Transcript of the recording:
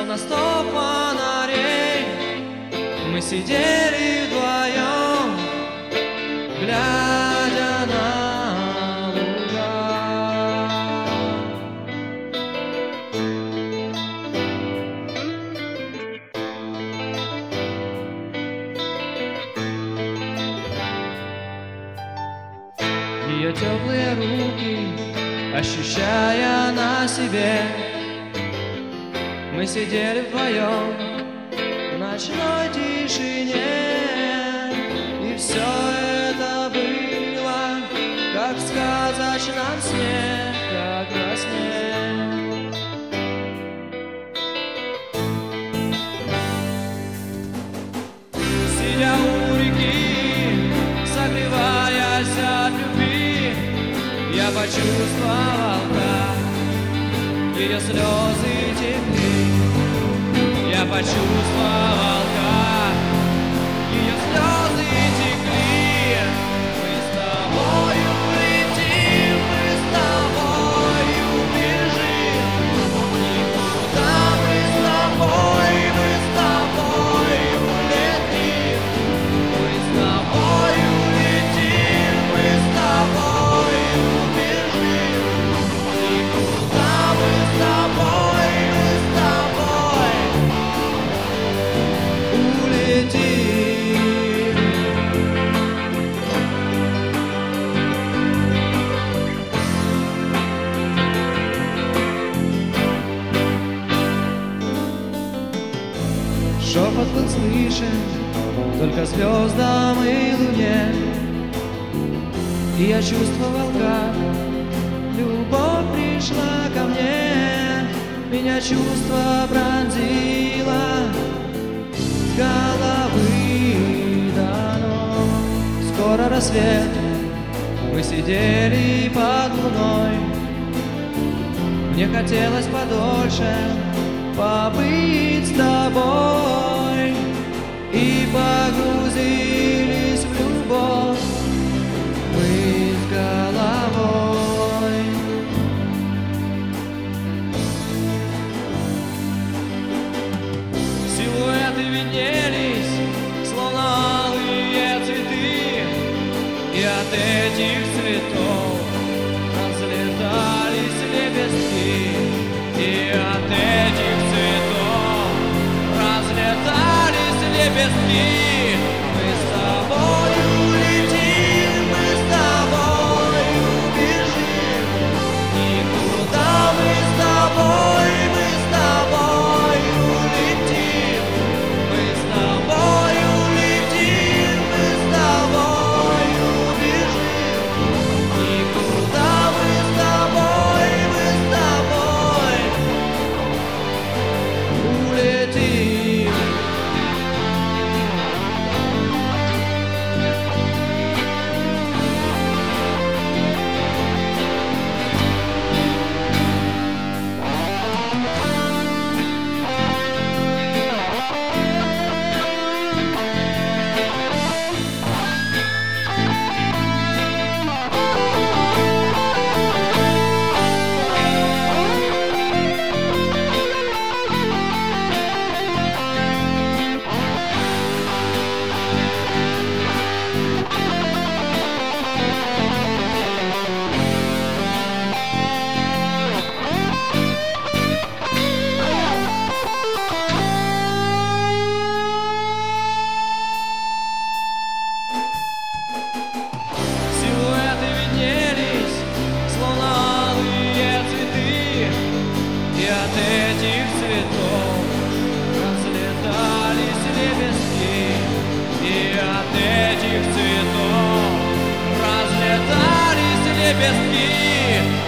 на стоп фонарей мы сидели вдвоем, глядя на луга. Ее теплые руки, ощущая на себе, мы сидели вдвоем в ночной тишине. И все это было, как в сказочном сне, как во сне. Сидя у реки, согреваясь от любви, я почувствовал, как ее слезы текли. Я почувствовал, как ее слезы текли. Мы с тобою летим, мы с тобою бежим. Никуда мы с тобою летим. Мы с тобою летим, мы с тобою бежим. Никуда мы с тобой шепот был слышен только звездам и луне, и я чувствовал, как любовь пришла ко мне. Меня чувство пронзило с головы до ног. Скоро рассвет, мы сидели под луной. Мне хотелось подольше побыть с тобой, и погрузились в любовь мы с головой. Силуэты виднелись, словно алые цветы, и от этих цветов разлетались лепестки, и от этих цветов разлетались лепестки. Мы с тобою летим, мы с тобою бежим. Никуда мы с тобою летим. Мы с тобою летим, мы с тобою бежим. Никуда мы с тобой улетим. От этих цветов разлетались лепестки, и от этих цветов разлетались лепестки.